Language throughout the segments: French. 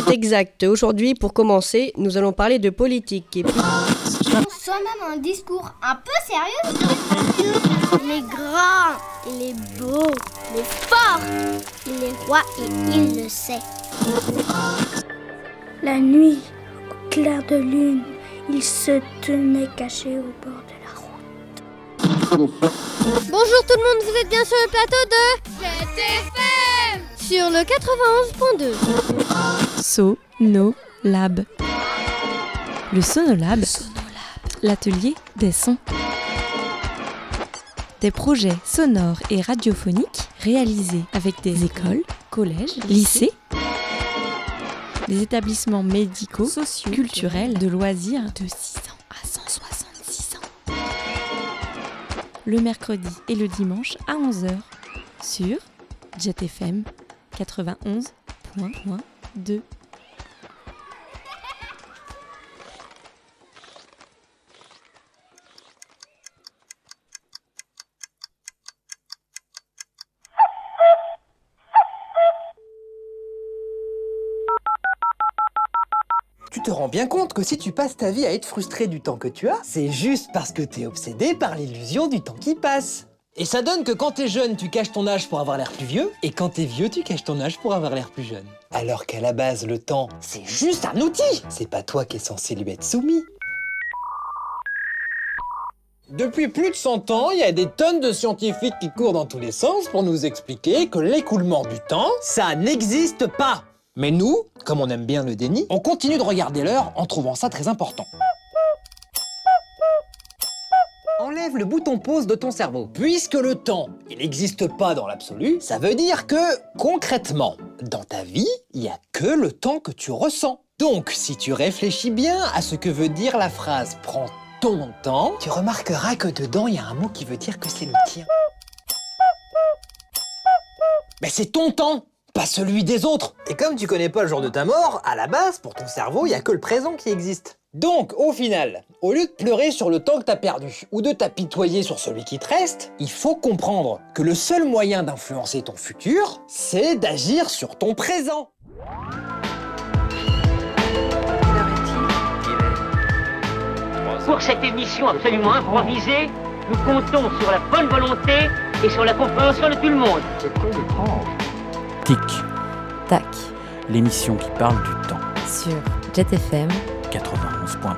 C'est exact. Aujourd'hui, pour commencer, nous allons parler de politique. Et puis... Soit même un discours un peu sérieux. Il est grand, il est beau, il est fort, il est roi et il le sait. La nuit, au clair de lune, il se tenait caché au bord de la route. Bonjour tout le monde, vous êtes bien sur le plateau de JTFM sur le 91.2. Sonolab. Le Sonolab, l'atelier des sons. Des projets sonores et radiophoniques réalisés avec des écoles, collèges, lycées, des établissements médicaux, sociaux, culturels, de loisirs de 6 ans à 166 ans. Le mercredi et le dimanche à 11h sur JetFM 91.2. Tu te rends bien compte que si tu passes ta vie à être frustré du temps que tu as, c'est juste parce que t'es obsédé par l'illusion du temps qui passe. Et ça donne que quand t'es jeune, tu caches ton âge pour avoir l'air plus vieux, et quand t'es vieux, tu caches ton âge pour avoir l'air plus jeune. Alors qu'à la base, le temps, c'est juste un outil. C'est pas toi qui es censé lui être soumis. Depuis plus de 100 ans, il y a des tonnes de scientifiques qui courent dans tous les sens pour nous expliquer que l'écoulement du temps, ça n'existe pas. Mais nous, comme on aime bien le déni, on continue de regarder l'heure en trouvant ça très important. Enlève le bouton pause de ton cerveau. Puisque le temps, il n'existe pas dans l'absolu, ça veut dire que, concrètement, dans ta vie, il n'y a que le temps que tu ressens. Donc, si tu réfléchis bien à ce que veut dire la phrase « prends ton temps », tu remarqueras que dedans, il y a un mot qui veut dire que c'est le tien. Mais c'est ton temps, pas celui des autres. Et comme tu connais pas le jour de ta mort, à la base, pour ton cerveau, il y a que le présent qui existe. Donc, au final, au lieu de pleurer sur le temps que t'as perdu, ou de t'apitoyer sur celui qui te reste, il faut comprendre que le seul moyen d'influencer ton futur, c'est d'agir sur ton présent. Pour cette émission absolument improvisée, nous comptons sur la bonne volonté et sur la compréhension de tout le monde. C'est très étrange. Tic, Tac, l'émission qui parle du temps. sur JetFM 91.2.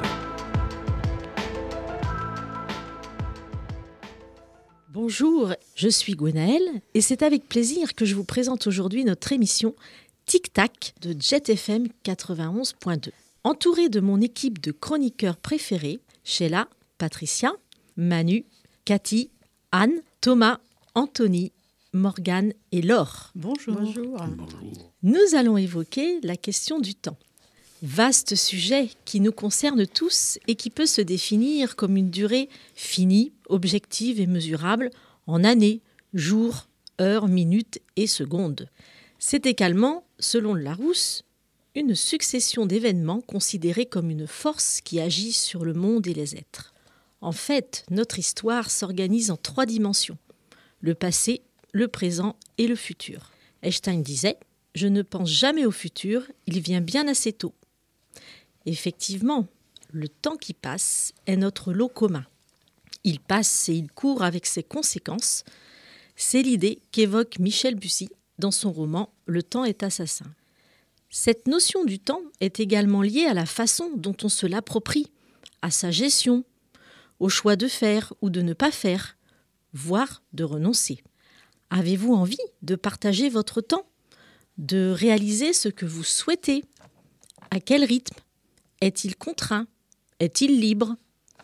Bonjour, je suis Gwenaëlle et c'est avec plaisir que je vous présente aujourd'hui notre émission Tic Tac de JetFM 91.2. Entourée de mon équipe de chroniqueurs préférés, Sheila, Patricia, Manu, Cathy, Anne, Thomas, Anthony, Morgane et Laure. Bonjour. Nous allons évoquer la question du temps. Vaste sujet qui nous concerne tous et qui peut se définir comme une durée finie, objective et mesurable en années, jours, heures, minutes et secondes. C'est également, selon le Larousse, une succession d'événements considérés comme une force qui agit sur le monde et les êtres. En fait, notre histoire s'organise en 3 dimensions, le passé, le présent et le futur. Einstein disait « Je ne pense jamais au futur, il vient bien assez tôt ». Effectivement, le temps qui passe est notre lot commun. Il passe et il court avec ses conséquences. C'est l'idée qu'évoque Michel Bussy dans son roman « Le temps est assassin ». Cette notion du temps est également liée à la façon dont on se l'approprie, à sa gestion, au choix de faire ou de ne pas faire, voire de renoncer. Avez-vous envie de partager votre temps, de réaliser ce que vous souhaitez? À quel rythme? Est-il contraint? Est-il libre?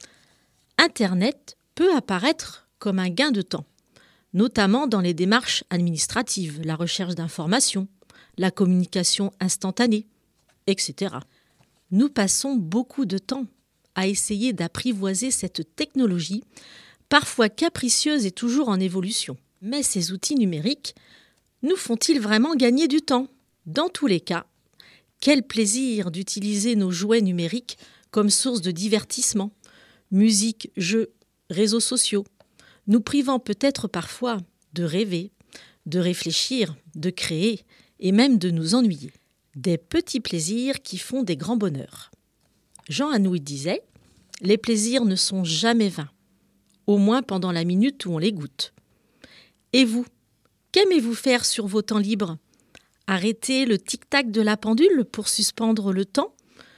Internet peut apparaître comme un gain de temps, notamment dans les démarches administratives, la recherche d'informations, la communication instantanée, etc. Nous passons beaucoup de temps à essayer d'apprivoiser cette technologie, parfois capricieuse et toujours en évolution. Mais ces outils numériques nous font-ils vraiment gagner du temps? Dans tous les cas, quel plaisir d'utiliser nos jouets numériques comme source de divertissement, musique, jeux, réseaux sociaux, nous privant peut-être parfois de rêver, de réfléchir, de créer et même de nous ennuyer. Des petits plaisirs qui font des grands bonheurs. Jean Anouilh disait « Les plaisirs ne sont jamais vains, au moins pendant la minute où on les goûte. » Et vous, qu'aimez-vous faire sur vos temps libres ? Arrêter le tic-tac de la pendule pour suspendre le temps ?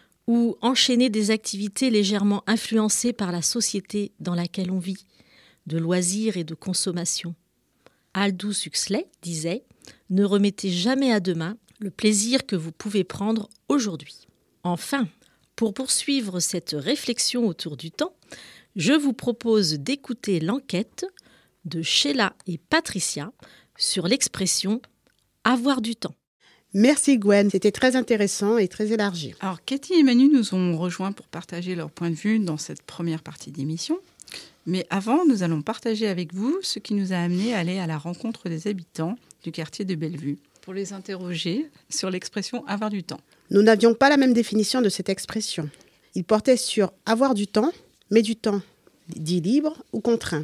Ou enchaîner des activités légèrement influencées par la société dans laquelle on vit, de loisirs et de consommation ? Aldous Huxley disait « Ne remettez jamais à demain le plaisir que vous pouvez prendre aujourd'hui. » Enfin, pour poursuivre cette réflexion autour du temps, je vous propose d'écouter l'enquête de Sheila et Patricia sur l'expression « avoir du temps ». Merci Gwen, c'était très intéressant et très élargi. Alors Cathy et Manu nous ont rejoints pour partager leur point de vue dans cette première partie d'émission. Mais avant, nous allons partager avec vous ce qui nous a amené à aller à la rencontre des habitants du quartier de Bellevue pour les interroger sur l'expression « avoir du temps ». Nous n'avions pas la même définition de cette expression. Il portait sur avoir du temps, mais du temps dit libre ou contraint.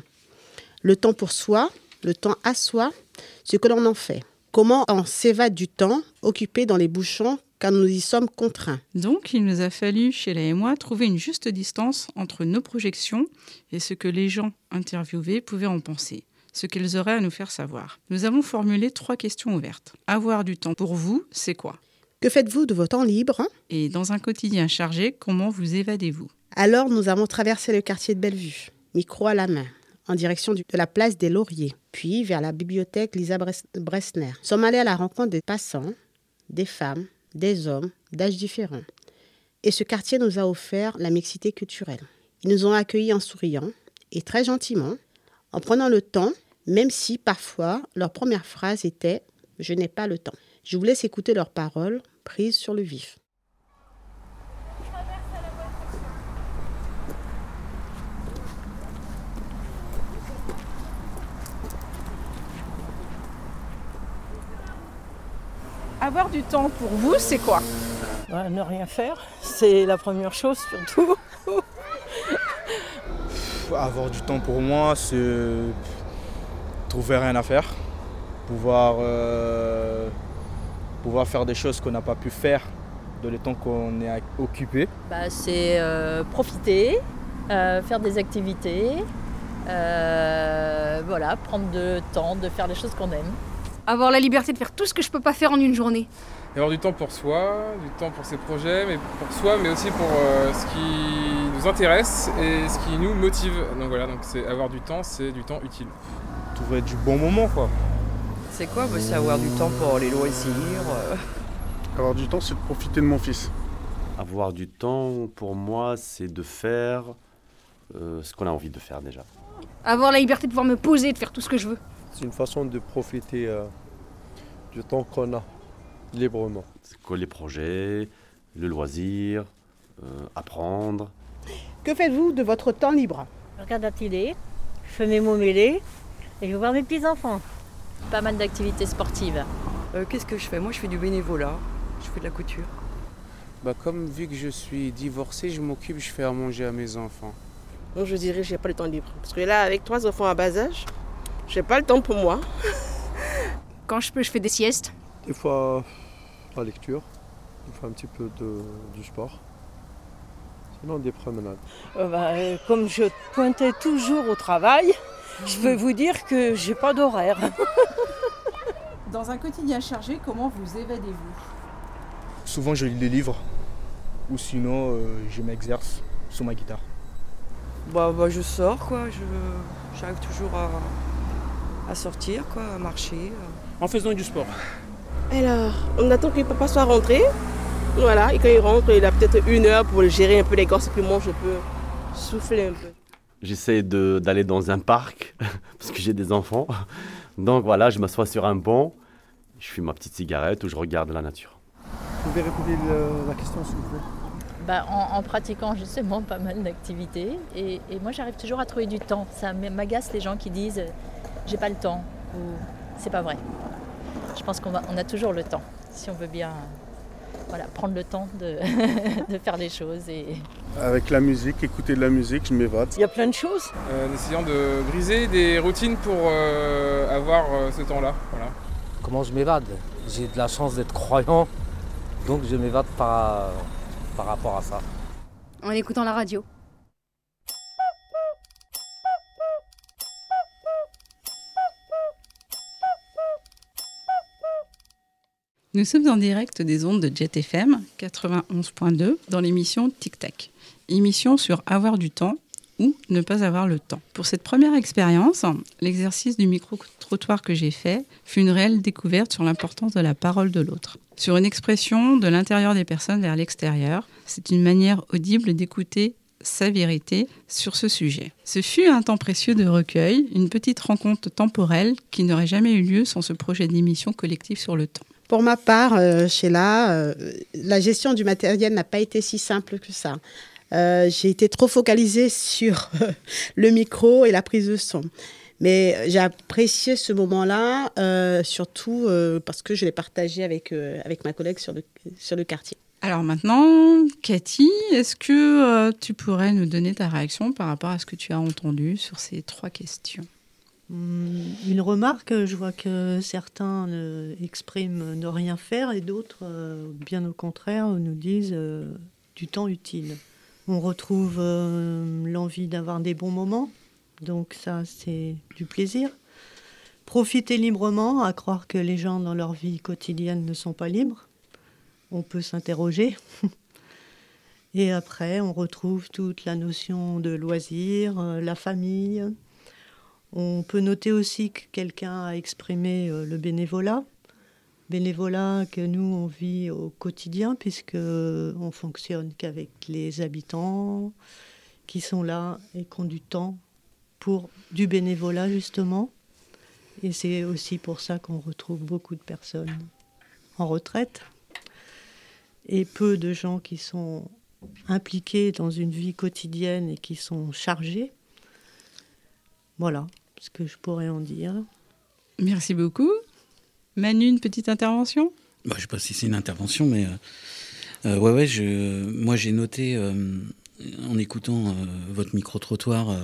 Le temps pour soi, le temps à soi, ce que l'on en fait. Comment on s'évade du temps occupé dans les bouchons car nous y sommes contraints. Donc, il nous a fallu, Sheila et moi, trouver une juste distance entre nos projections et ce que les gens interviewés pouvaient en penser, ce qu'ils auraient à nous faire savoir. Nous avons formulé 3 questions ouvertes. Avoir du temps pour vous, c'est quoi ? Que faites-vous de vos temps libres ? Et dans un quotidien chargé, comment vous évadez-vous ? Alors, nous avons traversé le quartier de Bellevue, micro à la main, en direction de la place des Lauriers, puis vers la bibliothèque Lisa Bressner. Nous sommes allés à la rencontre des passants, des femmes, des hommes d'âges différents. Et ce quartier nous a offert la mixité culturelle. Ils nous ont accueillis en souriant et très gentiment, en prenant le temps, même si parfois leur première phrase était « Je n'ai pas le temps ». Je vous laisse écouter leurs paroles prises sur le vif. Avoir du temps pour vous, c'est quoi ? Ne rien faire, c'est la première chose surtout. Avoir du temps pour moi, c'est trouver rien à faire, pouvoir faire des choses qu'on n'a pas pu faire dans le temps qu'on est occupé. C'est profiter, faire des activités, prendre le temps de faire les choses qu'on aime. Avoir la liberté de faire tout ce que je peux pas faire en une journée. Et avoir du temps pour soi, du temps pour ses projets, mais pour soi, mais aussi pour ce qui nous intéresse et ce qui nous motive. Donc voilà, c'est avoir du temps, c'est du temps utile. Trouver du bon moment, quoi. C'est quoi ? C'est avoir du temps pour les loisirs. Avoir du temps, c'est de profiter de mon fils. Avoir du temps, pour moi, c'est de faire ce qu'on a envie de faire déjà. Avoir la liberté de pouvoir me poser, de faire tout ce que je veux. C'est une façon de profiter du temps qu'on a librement. C'est quoi les projets, le loisir, apprendre. Que faites-vous de votre temps libre ? Je regarde la télé, je fais mes mots mêlés et je vais voir mes petits-enfants. Pas mal d'activités sportives. Qu'est-ce que je fais ? Moi, je fais du bénévolat, je fais de la couture. Comme vu que je suis divorcé, je m'occupe, je fais à manger à mes enfants. Donc je dirais que j'ai pas le temps libre. Parce que là, avec 3 enfants à bas âge, j'ai pas le temps pour moi. Quand je peux, je fais des siestes. Des fois, la lecture, des fois un petit peu du sport. Sinon, des promenades. Comme je pointais toujours au travail, je peux vous dire que j'ai pas d'horaire. Dans un quotidien chargé, comment vous évadez-vous ? Souvent, je lis des livres. Ou sinon, je m'exerce sur ma guitare. Je sors, quoi. J'arrive toujours à sortir, quoi, à marcher. En faisant du sport. Alors, on attend que papa soit rentré. Voilà, et quand il rentre, il a peut-être 1 heure pour gérer un peu les gosses, et puis moi, je peux souffler un peu. J'essaie d'aller dans un parc, parce que j'ai des enfants. Donc voilà, je m'assois sur un banc, je fume ma petite cigarette ou je regarde la nature. Vous pouvez répéter la question, s'il vous plaît ? En pratiquant justement pas mal d'activités. Et moi, j'arrive toujours à trouver du temps. Ça m'agace les gens qui disent « j'ai pas le temps » ou « c'est pas vrai ». Je pense qu'on a toujours le temps, si on veut bien prendre le temps de faire les choses. Avec la musique, écouter de la musique, je m'évade. Il y a plein de choses. En essayant de briser des routines pour avoir ce temps-là. Voilà. Comment je m'évade ? J'ai de la chance d'être croyant. Donc je m'évade par rapport à ça. En écoutant la radio. Nous sommes en direct des ondes de Jet FM 91.2 dans l'émission Tic Tac. Émission sur avoir du temps ou ne pas avoir le temps. Pour cette première expérience, l'exercice du micro-trottoir que j'ai fait fut une réelle découverte sur l'importance de la parole de l'autre. Sur une expression de l'intérieur des personnes vers l'extérieur, c'est une manière audible d'écouter sa vérité sur ce sujet. Ce fut un temps précieux de recueil, une petite rencontre temporelle qui n'aurait jamais eu lieu sans ce projet d'émission collective sur le temps. Pour ma part, Sheila, la gestion du matériel n'a pas été si simple que ça. J'ai été trop focalisée sur le micro et la prise de son. Mais j'ai apprécié ce moment-là, surtout parce que je l'ai partagé avec ma collègue sur le quartier. Alors maintenant, Cathy, est-ce que tu pourrais nous donner ta réaction par rapport à ce que tu as entendu sur ces 3 questions ? Une remarque, je vois que certains expriment ne rien faire et d'autres, bien au contraire, nous disent du temps utile. On retrouve l'envie d'avoir des bons moments, donc ça c'est du plaisir. Profiter librement, à croire que les gens dans leur vie quotidienne ne sont pas libres. On peut s'interroger. Et après, on retrouve toute la notion de loisir, la famille. On peut noter aussi que quelqu'un a exprimé le bénévolat que nous, on vit au quotidien, puisqu'on fonctionne qu'avec les habitants qui sont là et qui ont du temps pour du bénévolat, justement. Et c'est aussi pour ça qu'on retrouve beaucoup de personnes en retraite et peu de gens qui sont impliqués dans une vie quotidienne et qui sont chargés. Voilà ce que je pourrais en dire. Merci beaucoup. Manu, une petite intervention ? Je ne sais pas si c'est une intervention, mais moi j'ai noté, en écoutant votre micro-trottoir,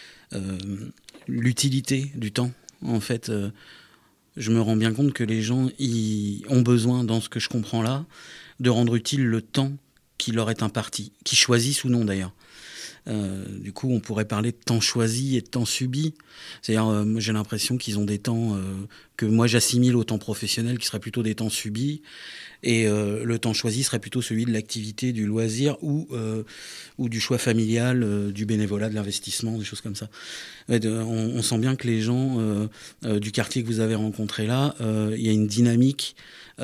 l'utilité du temps. En fait, je me rends bien compte que les gens ont besoin, dans ce que je comprends là, de rendre utile le temps qui leur est imparti, qu'ils choisissent ou non d'ailleurs. Du coup, on pourrait parler de temps choisi et de temps subi. C'est-à-dire, moi, j'ai l'impression qu'ils ont des temps que moi j'assimile au temps professionnel, qui seraient plutôt des temps subis, et le temps choisi serait plutôt celui de l'activité, du loisir ou du choix familial, du bénévolat, de l'investissement, des choses comme ça. On sent bien que les gens du quartier que vous avez rencontré là, il y a une dynamique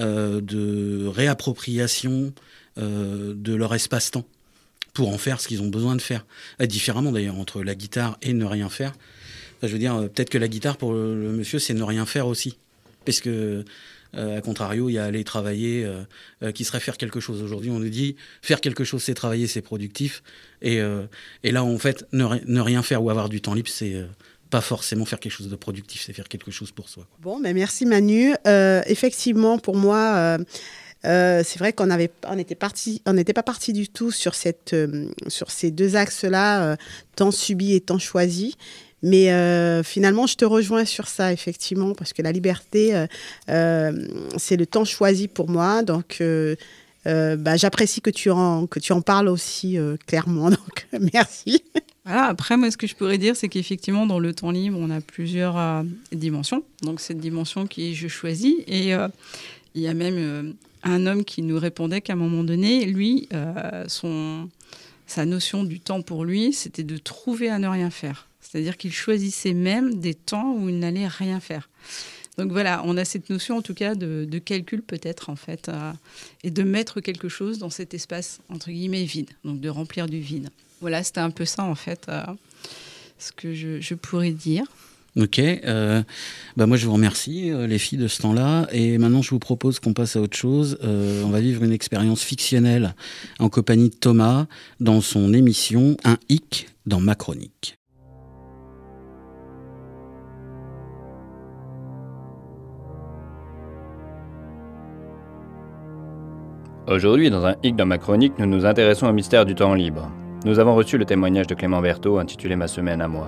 de réappropriation de leur espace-temps, pour en faire ce qu'ils ont besoin de faire. Différemment d'ailleurs, entre la guitare et ne rien faire. Enfin, je veux dire, peut-être que la guitare pour le monsieur, c'est ne rien faire aussi. Parce que, à contrario, il y a aller travailler qui serait faire quelque chose. Aujourd'hui, on nous dit, faire quelque chose, c'est travailler, c'est productif. Et là, en fait, ne rien faire ou avoir du temps libre, c'est pas forcément faire quelque chose de productif, c'est faire quelque chose pour soi. Bon, merci Manu. Effectivement, pour moi... c'est vrai qu'on n'était pas parti du tout sur ces 2 axes-là, temps subi et temps choisi. Mais finalement, je te rejoins sur ça, effectivement, parce que la liberté, c'est le temps choisi pour moi. Donc, j'apprécie que tu en parles aussi clairement. Donc, merci. Voilà, après, moi, ce que je pourrais dire, c'est qu'effectivement, dans le temps libre, on a plusieurs dimensions. Donc, cette dimension qui est « je choisis ». Et il y a même... un homme qui nous répondait qu'à un moment donné, lui, sa notion du temps pour lui, c'était de trouver à ne rien faire. C'est-à-dire qu'il choisissait même des temps où il n'allait rien faire. Donc voilà, on a cette notion en tout cas de calcul peut-être en fait, et de mettre quelque chose dans cet espace entre guillemets vide, donc de remplir du vide. Voilà, c'était un peu ça en fait, ce que je pourrais dire. Ok, moi je vous remercie les filles de ce temps-là, et maintenant je vous propose qu'on passe à autre chose. On va vivre une expérience fictionnelle en compagnie de Thomas dans son émission Un hic dans ma chronique. Aujourd'hui, dans Un hic dans ma chronique, nous nous intéressons au mystère du temps libre. Nous avons reçu le témoignage de Clément Berthaud intitulé « Ma semaine à moi ».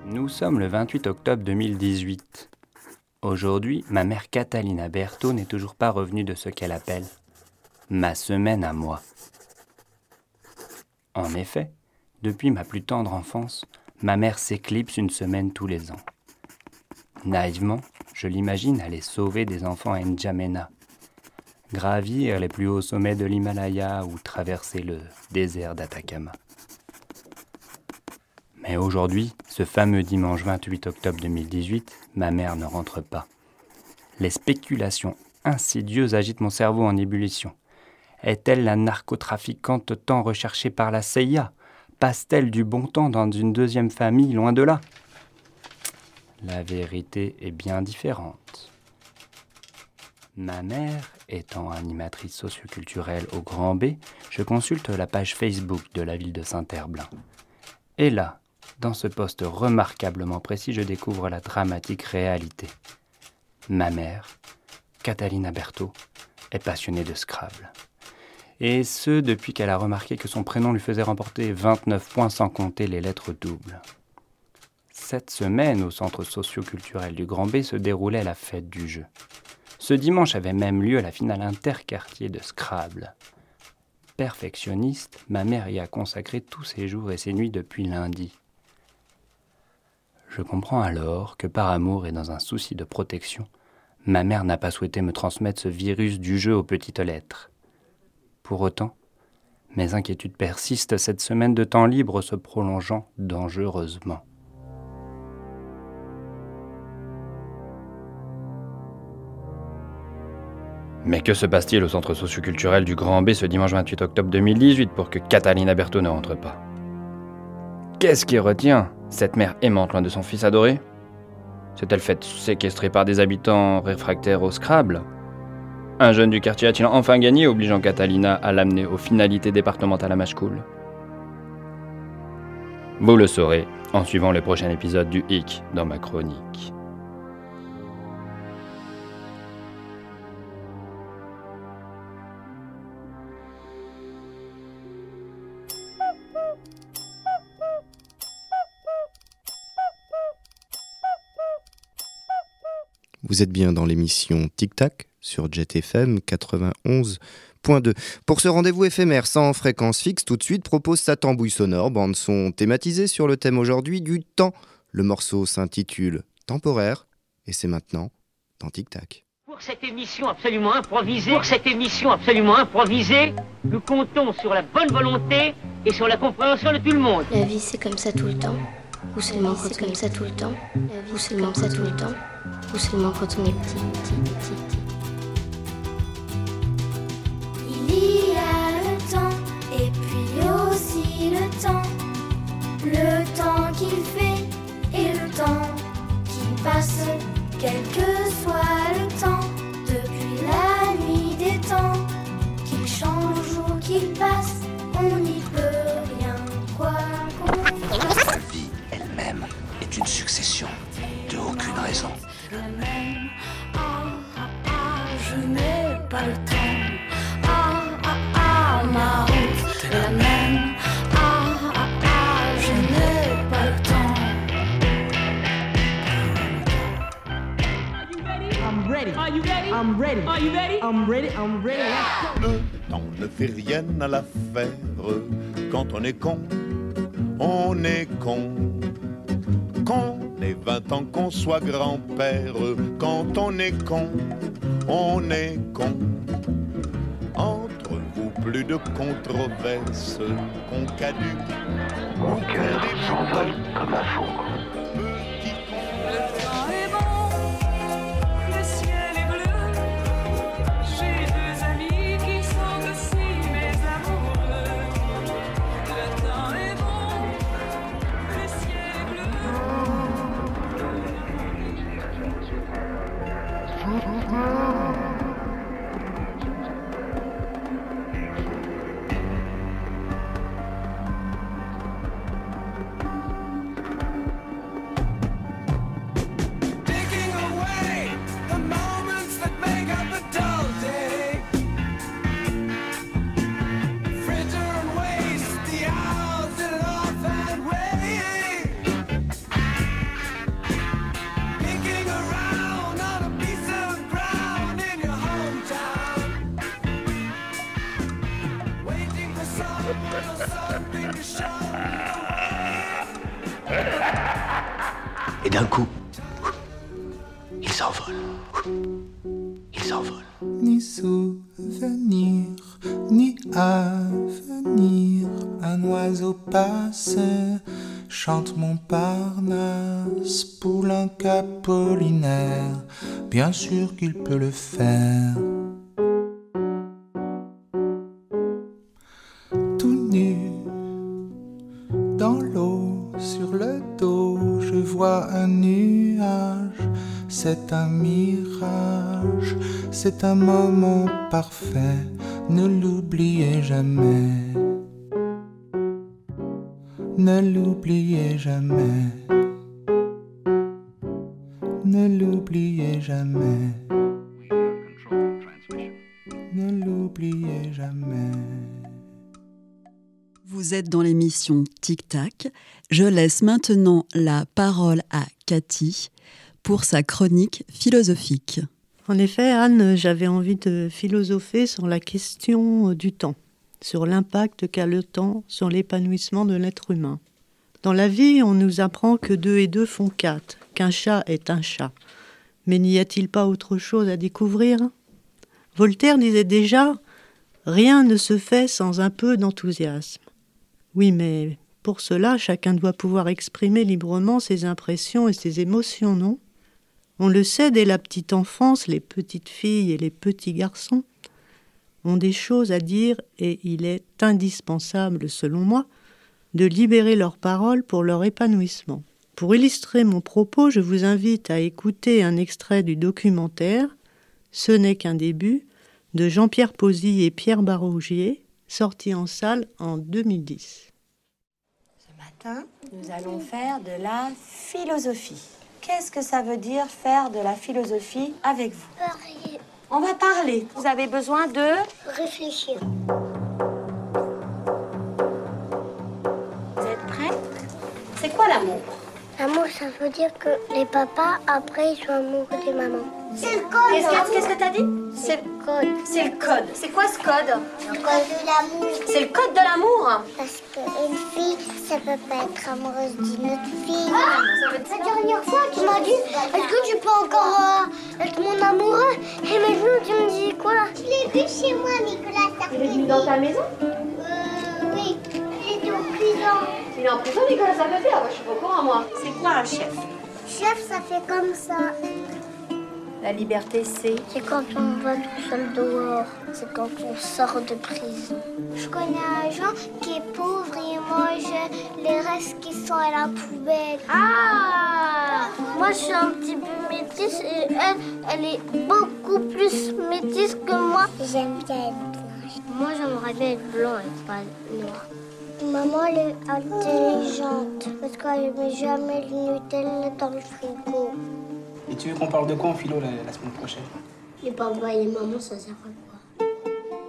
Nous sommes le 28 octobre 2018. Aujourd'hui, ma mère Catalina Berthaud n'est toujours pas revenue de ce qu'elle appelle ma semaine à moi. En effet, depuis ma plus tendre enfance, ma mère s'éclipse une semaine tous les ans. Naïvement, je l'imagine aller sauver des enfants à N'Djamena, gravir les plus hauts sommets de l'Himalaya ou traverser le désert d'Atacama. Mais aujourd'hui, ce fameux dimanche 28 octobre 2018, ma mère ne rentre pas. Les spéculations insidieuses agitent mon cerveau en ébullition. Est-elle la narcotrafiquante tant recherchée par la CIA ? Passe-t-elle du bon temps dans une deuxième famille, loin de là ? La vérité est bien différente. Ma mère étant animatrice socioculturelle au Grand B, je consulte la page Facebook de la ville de Saint-Herblain. Et là, dans ce post remarquablement précis, je découvre la dramatique réalité. Ma mère, Catalina Berthaud, est passionnée de Scrabble. Et ce, depuis qu'elle a remarqué que son prénom lui faisait remporter 29 points sans compter les lettres doubles. Cette semaine, au centre socio-culturel du Grand B, se déroulait la fête du jeu. Ce dimanche avait même lieu la finale interquartier de Scrabble. Perfectionniste, ma mère y a consacré tous ses jours et ses nuits depuis lundi. Je comprends alors que par amour et dans un souci de protection, ma mère n'a pas souhaité me transmettre ce virus du jeu aux petites lettres. Pour autant, mes inquiétudes persistent, cette semaine de temps libre se prolongeant dangereusement. Mais que se passe-t-il au centre socioculturel du Grand B ce dimanche 28 octobre 2018 pour que Catalina Berthaud ne rentre pas ? Qu'est-ce qui retient cette mère aimante loin de son fils adoré ? S'est-elle faite séquestrer par des habitants réfractaires au Scrabble ? Un jeune du quartier a-t-il enfin gagné, obligeant Catalina à l'amener aux finalités départementales à Machecoul ? Vous le saurez en suivant le prochain épisode du Hic dans ma chronique. Vous êtes bien dans l'émission Tic Tac sur Jet FM 91.2. Pour ce rendez-vous éphémère sans fréquence fixe, tout de suite propose sa tambouille sonore, bande-son thématisée sur le thème aujourd'hui du temps. Le morceau s'intitule Temporaire et c'est maintenant dans Tic Tac. Pour cette émission absolument improvisée, nous comptons sur la bonne volonté et sur la compréhension de tout le monde. La vie c'est comme ça tout le temps, ou seulement c'est comme ça tout le temps, ou seulement ça tout le temps, ou seulement quand on est petit. Il y a le temps et puis aussi le temps qu'il fait et le temps qui passe, quel que soit le temps, depuis la nuit des temps, qu'il change ou qu'il passe, on n'y peut rien, quoi qu'on fasse. La vie elle-même est une succession de aucune raison. La même, je n'ai pas le temps. Ma route est la même. Je n'ai pas le temps. I'm ready. Are you ready? I'm ready. Are you ready? I'm ready. I'm ready. Le temps ne fait rien à l'affaire. Quand on est con, on est con. Qu'on ait 20 ans, qu'on soit grand-père. Quand on est con, on est con. Entre vous, plus de controverses qu'on caduque. Mon cœur s'envole comme un four. Le temps est bon, le ciel est bleu. J'ai deux amis qui sont aussi mes amoureux. Le temps est bon, le ciel est bleu. d'un coup, il s'envole. Il s'envole. Ni souvenir, ni avenir, un oiseau passe, chante Montparnasse, poulain capolinaire, bien sûr qu'il peut le faire. Tout nu, dans l'eau, sur le dos, je vois un nuage. C'est un mirage, c'est un moment parfait, ne l'oubliez jamais. Ne l'oubliez jamais. Ne l'oubliez jamais. Ne l'oubliez jamais. Vous êtes dans l'émission Tic Tac. Je laisse maintenant la parole à Cathy pour sa chronique philosophique. En effet, Anne, j'avais envie de philosopher sur la question du temps, sur l'impact qu'a le temps sur l'épanouissement de l'être humain. Dans la vie, on nous apprend que 2 et 2 font 4, qu'un chat est un chat. Mais n'y a-t-il pas autre chose à découvrir ? Voltaire disait déjà « Rien ne se fait sans un peu d'enthousiasme ». Oui, mais pour cela, chacun doit pouvoir exprimer librement ses impressions et ses émotions, non ? On le sait, dès la petite enfance, les petites filles et les petits garçons ont des choses à dire et il est indispensable, selon moi, de libérer leurs paroles pour leur épanouissement. Pour illustrer mon propos, je vous invite à écouter un extrait du documentaire « Ce n'est qu'un début » de Jean-Pierre Posy et Pierre Barougier, sorti en salle en 2010. Ce matin, nous allons faire de la philosophie. Qu'est-ce que ça veut dire faire de la philosophie avec vous ? Parler. On va parler. Vous avez besoin de réfléchir. Vous êtes prêts ? C'est quoi l'amour ? L'amour, ça veut dire que les papas, après, ils sont amoureux des mamans. C'est le code. Qu'est-ce que t'as dit ? C'est le code. C'est le code. C'est quoi ce code ? Le code de l'amour. C'est le code de l'amour ? Parce qu'une fille, ça peut pas être amoureuse d'une autre fille. Ah, la dernière fois, tu m'as dit, est-ce que tu peux encore être mon amoureux ? Et maintenant, tu me dis quoi ? Je l'ai vu chez moi, Nicolas Sarkozy. Il est venu dans ta maison ? Oui. Il était en prison. Il est en prison, Nicolas Sarkozy ? Ah, moi, je suis pas au courant, moi. C'est quoi un chef ? Chef, ça fait comme ça. La liberté, c'est quand on va tout seul dehors. C'est quand on sort de prison. Je connais un gens qui est pauvre et il mange les restes qui sont à la poubelle. Ah! Moi, je suis un petit peu métisse et elle est beaucoup plus métisse que moi. J'aime bien être blanche. Moi, j'aimerais bien être blanc et pas noir. Maman, elle est intelligente parce qu'elle ne met jamais le Nutella dans le frigo. Et tu veux qu'on parle de quoi en philo la semaine prochaine ? Les papas et les mamans, ça sert à quoi ?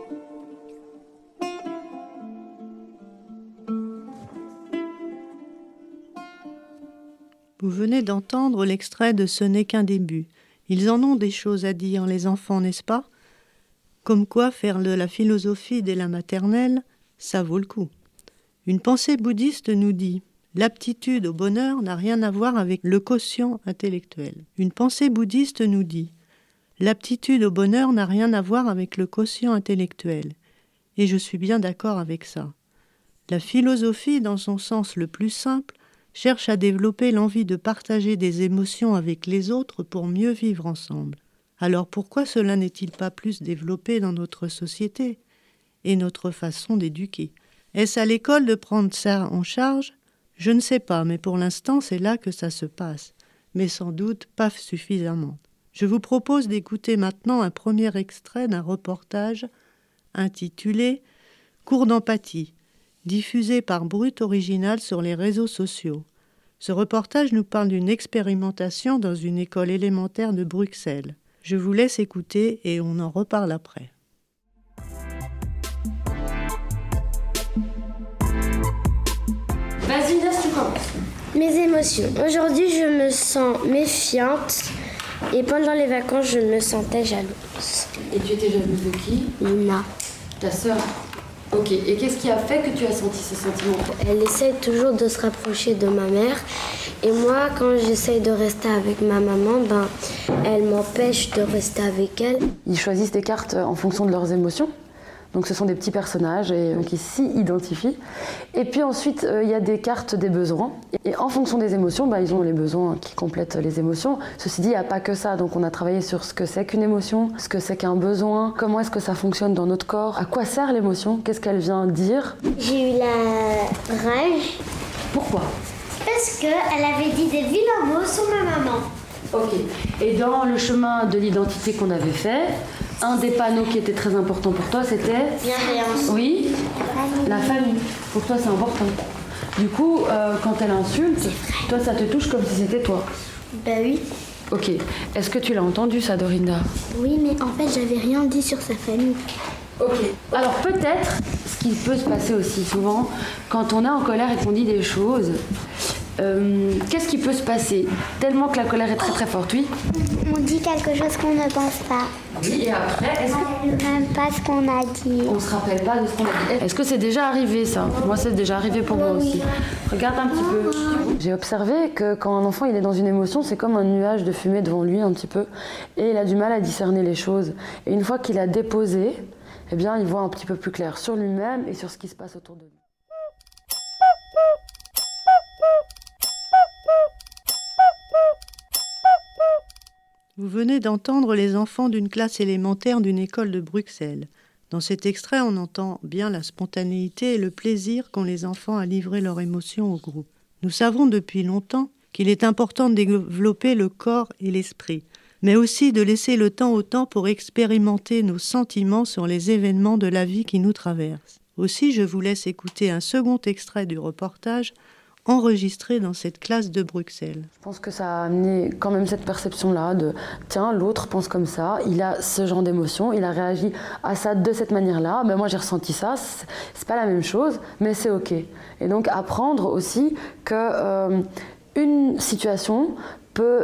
Vous venez d'entendre l'extrait de « Ce n'est qu'un début ». Ils en ont des choses à dire, les enfants, n'est-ce pas ? Comme quoi faire de la philosophie dès la maternelle, ça vaut le coup. Une pensée bouddhiste nous dit « L'aptitude au bonheur n'a rien à voir avec le quotient intellectuel ». Une pensée bouddhiste nous dit « L'aptitude au bonheur n'a rien à voir avec le quotient intellectuel ». Et je suis bien d'accord avec ça. La philosophie, dans son sens le plus simple, cherche à développer l'envie de partager des émotions avec les autres pour mieux vivre ensemble. Alors pourquoi cela n'est-il pas plus développé dans notre société et notre façon d'éduquer ? Est-ce à l'école de prendre ça en charge ? Je ne sais pas, mais pour l'instant, c'est là que ça se passe. Mais sans doute pas suffisamment. Je vous propose d'écouter maintenant un premier extrait d'un reportage intitulé « Cours d'empathie », diffusé par Brut Original sur les réseaux sociaux. Ce reportage nous parle d'une expérimentation dans une école élémentaire de Bruxelles. Je vous laisse écouter et on en reparle après. Vas-y, Inès, tu commences. Mes émotions. Aujourd'hui, je me sens méfiante et pendant les vacances, je me sentais jalouse. Et tu étais jalouse de qui ? Lina. Ta sœur ? Ok, et qu'est-ce qui a fait que tu as senti ce sentiment ? Elle essaie toujours de se rapprocher de ma mère Et moi, quand j'essaye de rester avec ma maman, elle m'empêche de rester avec elle. Ils choisissent des cartes en fonction de leurs émotions. Donc ce sont des petits personnages et qui s'y identifient. Et puis ensuite, il y a des cartes des besoins. Et en fonction des émotions, ils ont les besoins qui complètent les émotions. Ceci dit, il n'y a pas que ça. Donc on a travaillé sur ce que c'est qu'une émotion, ce que c'est qu'un besoin, comment est-ce que ça fonctionne dans notre corps, à quoi sert l'émotion, qu'est-ce qu'elle vient dire. J'ai eu la rage. Pourquoi ? Parce qu'elle avait dit des vilains mots sur ma maman. Ok. Et dans le chemin de l'identité qu'on avait fait, un des panneaux qui était très important pour toi, c'était... Bienveillance. Oui, la famille. Pour toi, c'est important. Du coup, quand elle insulte, toi, ça te touche comme si c'était toi. Oui. Ok. Est-ce que tu l'as entendu, ça, Dorinda ? Oui, mais en fait, j'avais rien dit sur sa famille. Ok. Alors peut-être, ce qui peut se passer aussi souvent, quand on est en colère et qu'on dit des choses, qu'est-ce qui peut se passer ? Tellement que la colère est très très forte, oui ? On dit quelque chose qu'on ne pense pas. Oui, et après, est-ce que... On ne même pas ce qu'on a dit. On se rappelle pas de ce qu'on a dit. Est-ce que c'est déjà arrivé, ça ? Moi, c'est déjà arrivé pour moi aussi. Regarde un petit peu. J'ai observé que quand un enfant il est dans une émotion, c'est comme un nuage de fumée devant lui un petit peu. Et il a du mal à discerner les choses. Et une fois qu'il a déposé, eh bien, il voit un petit peu plus clair sur lui-même et sur ce qui se passe autour de lui. Vous venez d'entendre les enfants d'une classe élémentaire d'une école de Bruxelles. Dans cet extrait, on entend bien la spontanéité et le plaisir qu'ont les enfants à livrer leurs émotions au groupe. Nous savons depuis longtemps qu'il est important de développer le corps et l'esprit, mais aussi de laisser le temps au temps pour expérimenter nos sentiments sur les événements de la vie qui nous traversent. Aussi, je vous laisse écouter un second extrait du reportage enregistré dans cette classe de Bruxelles. Je pense que ça a amené quand même cette perception-là de « tiens, l'autre pense comme ça, il a ce genre d'émotion, il a réagi à ça de cette manière-là, mais moi j'ai ressenti ça, c'est pas la même chose, mais c'est ok ». Et donc apprendre aussi que une situation peut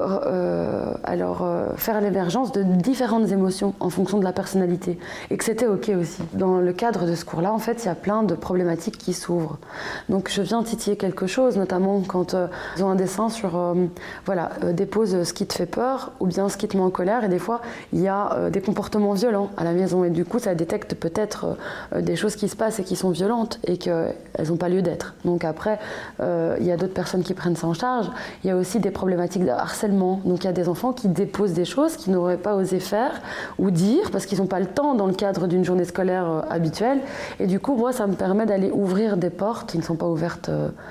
faire l'émergence de différentes émotions en fonction de la personnalité et que c'était ok aussi. Dans le cadre de ce cours-là, en fait, il y a plein de problématiques qui s'ouvrent. Donc je viens titiller quelque chose, notamment quand ils ont un dessin sur dépose ce qui te fait peur ou bien ce qui te met en colère, et des fois il y a des comportements violents à la maison et du coup ça détecte peut-être des choses qui se passent et qui sont violentes et qu'elles n'ont pas lieu d'être. Donc après, il y a d'autres personnes qui prennent ça en charge. Il y a aussi des problématiques de harcèlement. Donc il y a des enfants qui déposent des choses qu'ils n'auraient pas osé faire ou dire parce qu'ils n'ont pas le temps dans le cadre d'une journée scolaire habituelle. Et du coup, moi, ça me permet d'aller ouvrir des portes qui ne sont pas ouvertes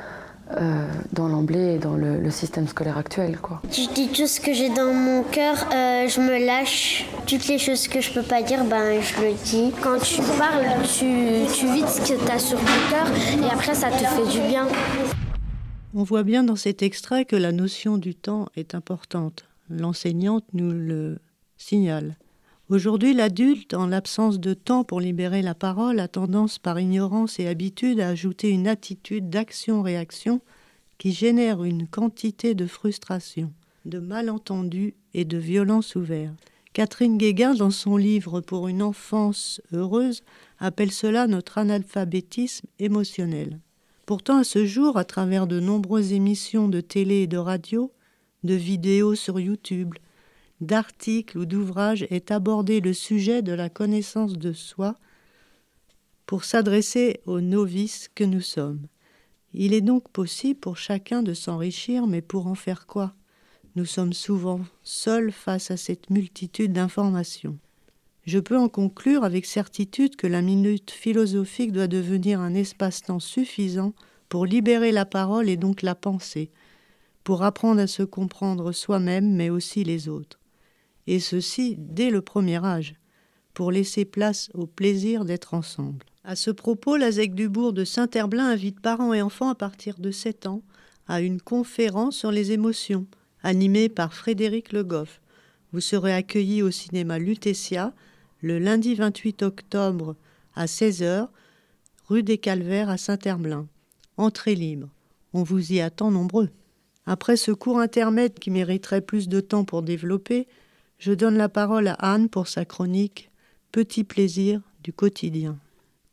dans l'emblée et dans le système scolaire actuel, quoi. Je dis tout ce que j'ai dans mon cœur, je me lâche. Toutes les choses que je peux pas dire, je le dis. Quand tu parles, tu vides ce que tu as sur ton cœur et après ça te fait du bien. On voit bien dans cet extrait que la notion du temps est importante. L'enseignante nous le signale. Aujourd'hui, l'adulte, en l'absence de temps pour libérer la parole, a tendance par ignorance et habitude à ajouter une attitude d'action-réaction qui génère une quantité de frustration, de malentendus et de violence ouverte. Catherine Guéguin, dans son livre « Pour une enfance heureuse », appelle cela notre analphabétisme émotionnel. Pourtant, à ce jour, à travers de nombreuses émissions de télé et de radio, de vidéos sur YouTube, d'articles ou d'ouvrages est abordé le sujet de la connaissance de soi pour s'adresser aux novices que nous sommes. Il est donc possible pour chacun de s'enrichir, mais pour en faire quoi ? Nous sommes souvent seuls face à cette multitude d'informations. Je peux en conclure avec certitude que la minute philosophique doit devenir un espace-temps suffisant pour libérer la parole et donc la pensée, pour apprendre à se comprendre soi-même mais aussi les autres. Et ceci dès le premier âge, pour laisser place au plaisir d'être ensemble. À ce propos, la ZEC du Bourg de Saint-Herblain invite parents et enfants à partir de 7 ans à une conférence sur les émotions, animée par Frédéric Le Goff. Vous serez accueillis au cinéma Lutetia le lundi 28 octobre à 16h, rue des Calvaires à Saint-Herblain. Entrée libre. On vous y attend nombreux. Après ce court intermède qui mériterait plus de temps pour développer, je donne la parole à Anne pour sa chronique « Petits plaisirs du quotidien ».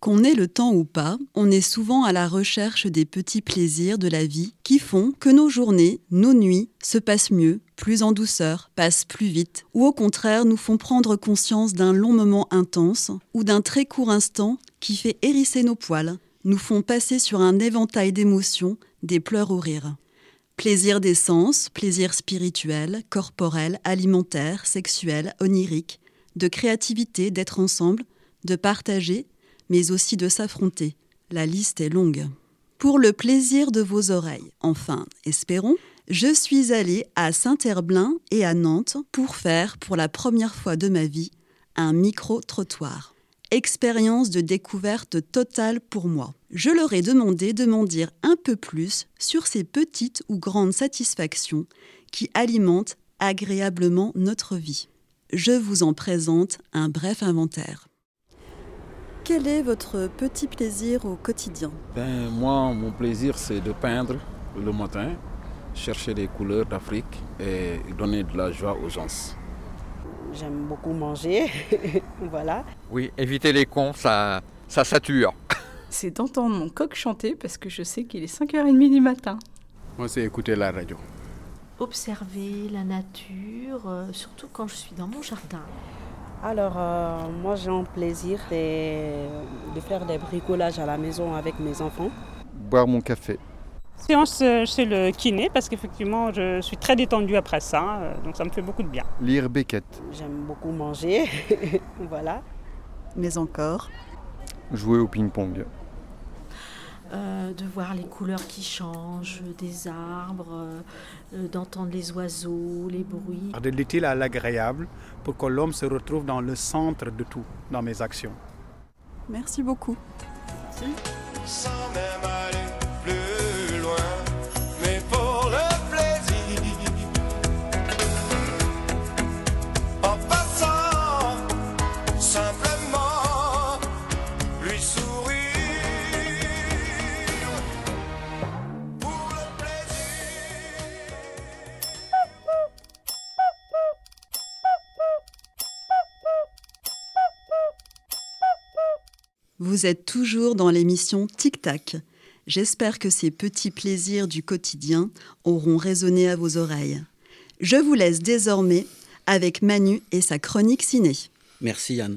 Qu'on ait le temps ou pas, on est souvent à la recherche des petits plaisirs de la vie qui font que nos journées, nos nuits se passent mieux, plus en douceur, passent plus vite, ou au contraire nous font prendre conscience d'un long moment intense ou d'un très court instant qui fait hérisser nos poils, nous font passer sur un éventail d'émotions, des pleurs aux rires. Plaisir des sens, plaisir spirituel, corporel, alimentaire, sexuel, onirique, de créativité, d'être ensemble, de partager, mais aussi de s'affronter. La liste est longue. Pour le plaisir de vos oreilles, enfin, espérons, je suis allée à Saint-Herblain et à Nantes pour faire, pour la première fois de ma vie, un micro-trottoir. Expérience de découverte totale pour moi. Je leur ai demandé de m'en dire un peu plus sur ces petites ou grandes satisfactions qui alimentent agréablement notre vie. Je vous en présente un bref inventaire. Quel est votre petit plaisir au quotidien ? Moi, mon plaisir, c'est de peindre le matin, chercher les couleurs d'Afrique et donner de la joie aux gens. J'aime beaucoup manger, voilà. Oui, éviter les cons, ça sature. C'est d'entendre mon coq chanter parce que je sais qu'il est 5h30 du matin. Moi, c'est écouter la radio. Observer la nature, surtout quand je suis dans mon jardin. Alors, moi, j'ai un plaisir de faire des bricolages à la maison avec mes enfants. Boire mon café. Séance chez le kiné parce qu'effectivement, je suis très détendue après ça, donc ça me fait beaucoup de bien. Lire Beckett. J'aime beaucoup manger, voilà. Mais encore ? Jouer au ping-pong. De voir les couleurs qui changent, des arbres, d'entendre les oiseaux, les bruits. De l'utile à l'agréable pour que l'homme se retrouve dans le centre de tout, dans mes actions. Merci beaucoup. Merci. Sans même aller plus loin, mais pour le plaisir, en passant simplement lui sourire. Vous êtes toujours dans l'émission Tic Tac. J'espère que ces petits plaisirs du quotidien auront résonné à vos oreilles. Je vous laisse désormais avec Manu et sa chronique ciné. Merci Yann.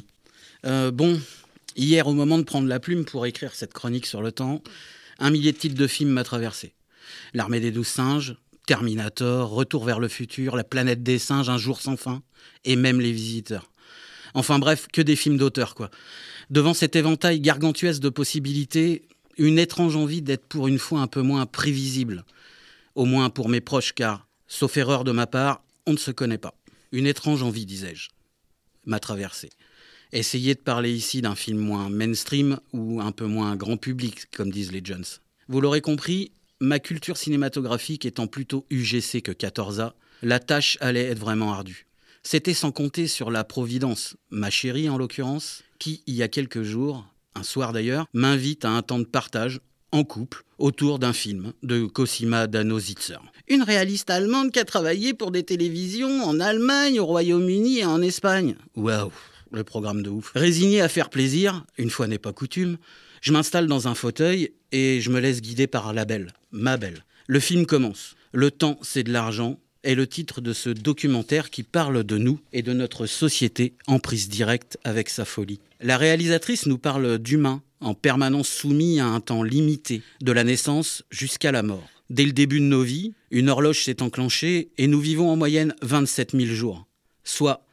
Hier, au moment de prendre la plume pour écrire cette chronique sur le temps, 1 millier de titres de films m'a traversé. L'Armée des 12 singes, Terminator, Retour vers le futur, La planète des singes, Un jour sans fin, et même Les Visiteurs. Enfin bref, que des films d'auteur, quoi. Devant cet éventail gargantuesque de possibilités, une étrange envie d'être pour une fois un peu moins prévisible. Au moins pour mes proches, car, sauf erreur de ma part, on ne se connaît pas. Une étrange envie, disais-je, m'a traversé. Essayer de parler ici d'un film moins mainstream ou un peu moins grand public, comme disent les Jones. Vous l'aurez compris, ma culture cinématographique étant plutôt UGC que 14A, la tâche allait être vraiment ardue. C'était sans compter sur la Providence, ma chérie en l'occurrence, qui, il y a quelques jours, un soir d'ailleurs, m'invite à un temps de partage, en couple, autour d'un film de Cosima Dano-Zitzer. Une réaliste allemande qui a travaillé pour des télévisions en Allemagne, au Royaume-Uni et en Espagne. Waouh, le programme de ouf. Résigné à faire plaisir, une fois n'est pas coutume, je m'installe dans un fauteuil et je me laisse guider par la belle, ma belle. Le film commence. Le temps, c'est de l'argent, est le titre de ce documentaire qui parle de nous et de notre société en prise directe avec sa folie. La réalisatrice nous parle d'humains en permanence soumis à un temps limité, de la naissance jusqu'à la mort. Dès le début de nos vies, une horloge s'est enclenchée et nous vivons en moyenne 27 000 jours, soit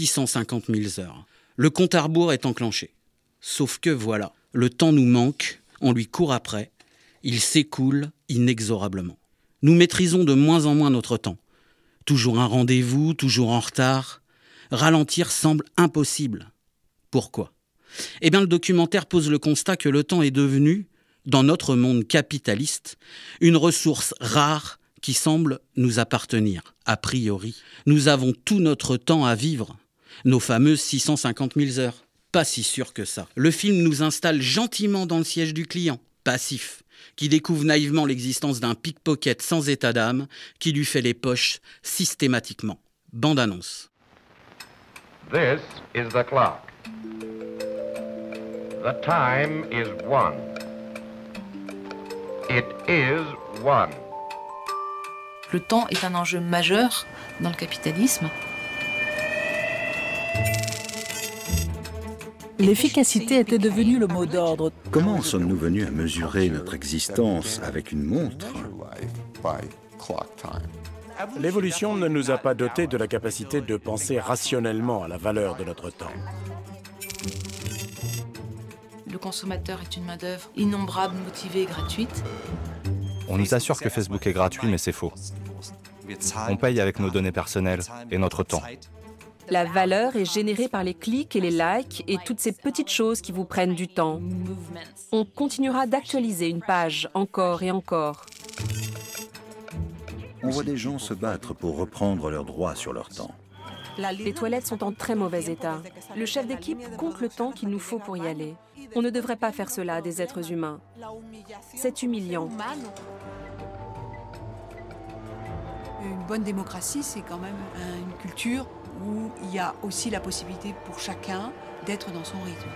650 000 heures. Le compte à rebours est enclenché. Sauf que voilà, le temps nous manque, on lui court après, il s'écoule inexorablement. Nous maîtrisons de moins en moins notre temps. Toujours un rendez-vous, toujours en retard. Ralentir semble impossible. Pourquoi ? Eh bien, le documentaire pose le constat que le temps est devenu, dans notre monde capitaliste, une ressource rare qui semble nous appartenir, a priori. Nous avons tout notre temps à vivre, nos fameuses 650 000 heures. Pas si sûr que ça. Le film nous installe gentiment dans le siège du client, passif, qui découvre naïvement l'existence d'un pickpocket sans état d'âme qui lui fait les poches systématiquement. Bande-annonce. This is the clock. The time is one. It is one. Le temps est un enjeu majeur dans le capitalisme. L'efficacité était devenue le mot d'ordre. Comment en sommes-nous venus à mesurer notre existence avec une montre ? L'évolution ne nous a pas dotés de la capacité de penser rationnellement à la valeur de notre temps. Le consommateur est une main-d'œuvre innombrable, motivée et gratuite. On nous assure que Facebook est gratuit, mais c'est faux. On paye avec nos données personnelles et notre temps. La valeur est générée par les clics et les likes et toutes ces petites choses qui vous prennent du temps. On continuera d'actualiser une page encore et encore. On voit des gens se battre pour reprendre leurs droits sur leur temps. Les toilettes sont en très mauvais état. Le chef d'équipe compte le temps qu'il nous faut pour y aller. On ne devrait pas faire cela à des êtres humains. C'est humiliant. Une bonne démocratie, c'est quand même une culture où il y a aussi la possibilité pour chacun d'être dans son rythme.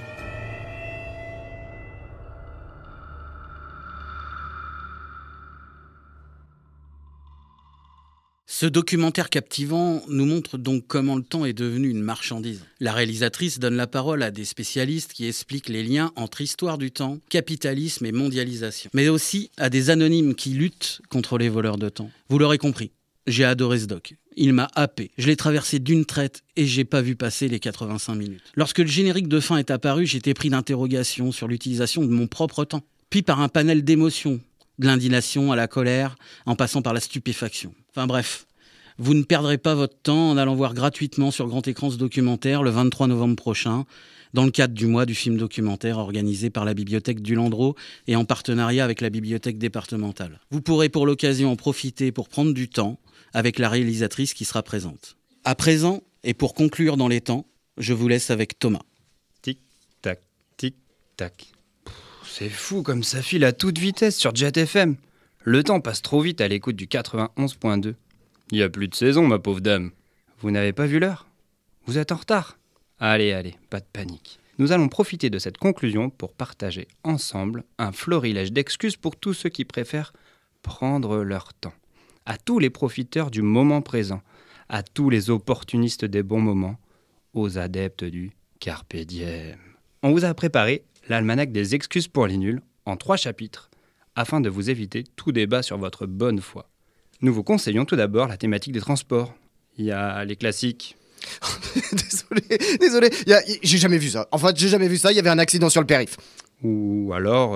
Ce documentaire captivant nous montre donc comment le temps est devenu une marchandise. La réalisatrice donne la parole à des spécialistes qui expliquent les liens entre histoire du temps, capitalisme et mondialisation. Mais aussi à des anonymes qui luttent contre les voleurs de temps. Vous l'aurez compris, j'ai adoré ce doc. Il m'a happé. Je l'ai traversé d'une traite et j'ai pas vu passer les 85 minutes. Lorsque le générique de fin est apparu, j'étais pris d'interrogation sur l'utilisation de mon propre temps. Puis par un panel d'émotions, de l'indignation à la colère, en passant par la stupéfaction. Enfin bref, vous ne perdrez pas votre temps en allant voir gratuitement sur grand écran ce documentaire le 23 novembre prochain, dans le cadre du mois du film documentaire organisé par la Bibliothèque du Landreau et en partenariat avec la Bibliothèque départementale. Vous pourrez pour l'occasion en profiter pour prendre du temps avec la réalisatrice qui sera présente. À présent, et pour conclure dans les temps, je vous laisse avec Thomas. Tic-tac, tic-tac. C'est fou comme ça file à toute vitesse sur Jet FM. Le temps passe trop vite à l'écoute du 91.2. Il n'y a plus de saison, ma pauvre dame. Vous n'avez pas vu l'heure ? Vous êtes en retard ? Allez, pas de panique. Nous allons profiter de cette conclusion pour partager ensemble un florilège d'excuses pour tous ceux qui préfèrent prendre leur temps. À tous les profiteurs du moment présent, à tous les opportunistes des bons moments, aux adeptes du Carpe Diem. On vous a préparé l'almanach des excuses pour les nuls en 3 chapitres, afin de vous éviter tout débat sur votre bonne foi. Nous vous conseillons tout d'abord la thématique des transports. Il y a les classiques. Désolé, j'ai jamais vu ça. Enfin, j'ai jamais vu ça, il y avait un accident sur le périph'. Ou alors...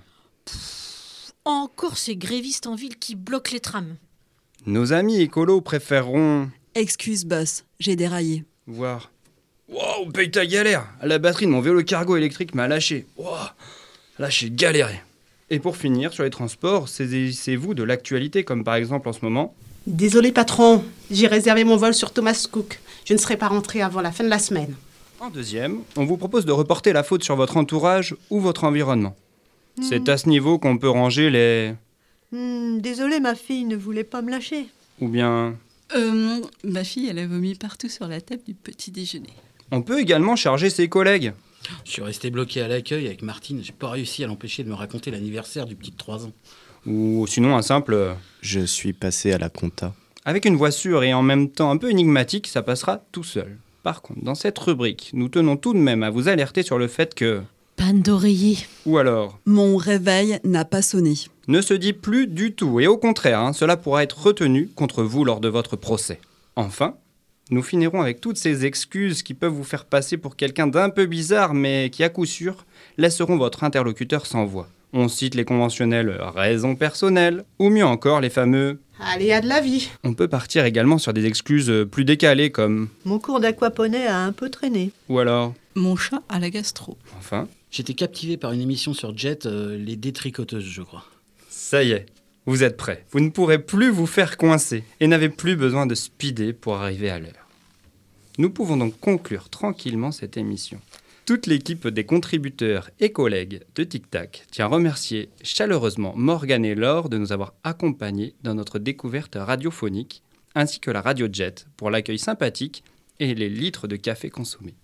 Encore ces grévistes en ville qui bloquent les trams. Nos amis écolos préféreront... Excuse, boss, j'ai déraillé. Voir. Wow, paye ta galère. La batterie de mon vélo cargo électrique m'a lâché. Wow, là, j'ai galéré. Et pour finir, sur les transports, saisissez-vous de l'actualité, comme par exemple en ce moment... Désolé patron, j'ai réservé mon vol sur Thomas Cook. Je ne serai pas rentré avant la fin de la semaine. En deuxième, on vous propose de reporter la faute sur votre entourage ou votre environnement. C'est à ce niveau qu'on peut ranger les... Désolé, ma fille ne voulait pas me lâcher. Ou bien... Ma fille, elle a vomi partout sur la table du petit déjeuner. On peut également charger ses collègues. Je suis resté bloqué à l'accueil avec Martine. J'ai pas réussi à l'empêcher de me raconter l'anniversaire du petit de 3 ans. Ou sinon un simple... Je suis passé à la compta. Avec une voix sûre et en même temps un peu énigmatique, ça passera tout seul. Par contre, dans cette rubrique, nous tenons tout de même à vous alerter sur le fait que... Panne d'oreiller. Ou alors... Mon réveil n'a pas sonné. Ne se dit plus du tout, et au contraire, cela pourra être retenu contre vous lors de votre procès. Enfin, nous finirons avec toutes ces excuses qui peuvent vous faire passer pour quelqu'un d'un peu bizarre, mais qui, à coup sûr, laisseront votre interlocuteur sans voix. On cite les conventionnelles raisons personnelles, ou mieux encore les fameux... Aléas de la vie. On peut partir également sur des excuses plus décalées comme... Mon cours d'aquaponie a un peu traîné. Ou alors... Mon chat à la gastro. Enfin... J'étais captivé par une émission sur Jet, Les Détricoteuses, je crois. Ça y est, vous êtes prêts. Vous ne pourrez plus vous faire coincer et n'avez plus besoin de speeder pour arriver à l'heure. Nous pouvons donc conclure tranquillement cette émission. Toute l'équipe des contributeurs et collègues de Tic Tac tient à remercier chaleureusement Morgane et Laure de nous avoir accompagnés dans notre découverte radiophonique, ainsi que la Radio Jet pour l'accueil sympathique et les litres de café consommés.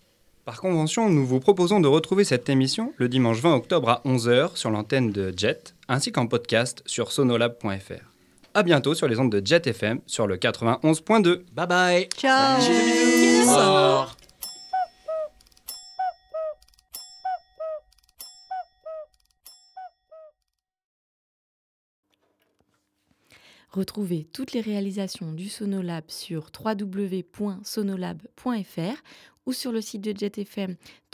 Par convention, nous vous proposons de retrouver cette émission le dimanche 20 octobre à 11h sur l'antenne de Jet, ainsi qu'en podcast sur sonolab.fr. À bientôt sur les ondes de Jet FM sur le 91.2. Bye bye. Ciao. Au revoir. Retrouvez toutes les réalisations du Sonolab sur www.sonolab.fr ou sur le site de Jet FM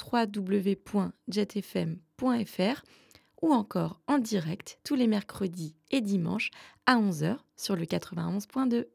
www.jetfm.fr ou encore en direct tous les mercredis et dimanches à 11h sur le 91.2.